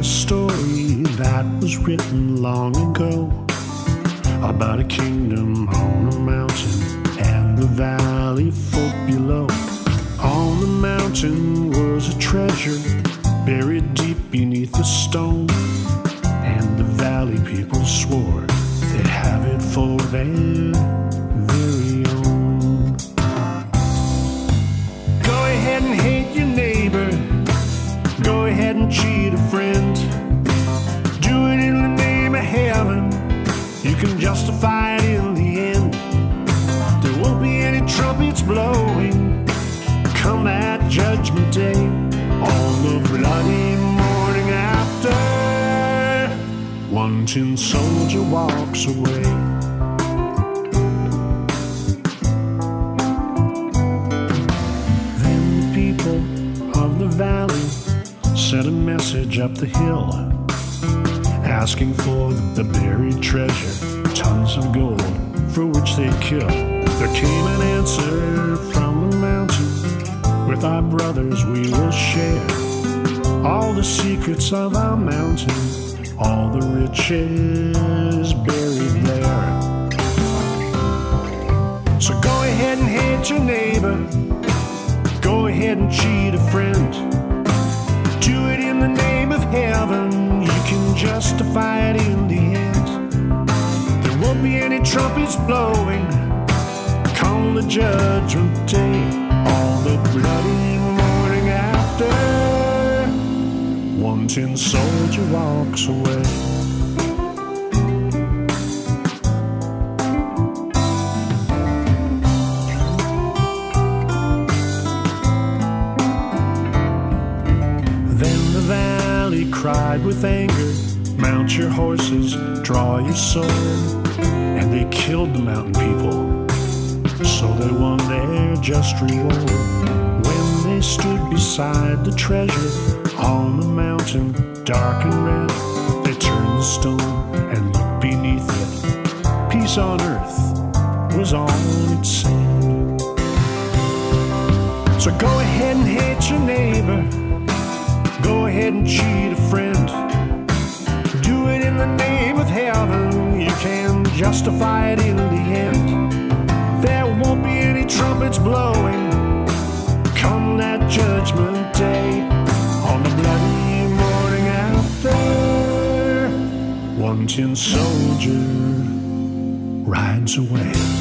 story that was written long ago about a kingdom on a mountain and the valley folk below. On the mountain was a treasure buried deep beneath a stone, and the valley people swore they'd have it for their very own. Go ahead and hate your neighbor, go ahead and cheat a friend. Do it in the name of heaven, you can justify it in the end. There won't be any trumpets blowing come that judgment day, on the bloody morning after one tin soldier walks away. Then the people of the valley sent a message up the hill, asking for the buried treasure, tons of gold for which they'd kill. There came an answer from the mountain: with our brothers we will share all the secrets of our mountain, all the riches buried there. So go ahead and hate your neighbor, go ahead and cheat a friend. Do it in the name of heaven, you can justify it in the end. There won't be any trumpets blowing come the judgment day, on the bloody morning after one tin soldier walks away. Then the valley cried with anger, mount your horses, draw your sword. And they killed the mountain people, so they won their just reward. When they stood beside the treasure on the mountain, dark and red, they turned the stone and looked beneath it. Peace on earth was all it said. So go ahead and hate your neighbor, go ahead and cheat a friend. Do it in the name of heaven, you can justify it in the end. There won't be any trumpets blowing come that judgment day, on the bloody morning after one tin soldier rides away.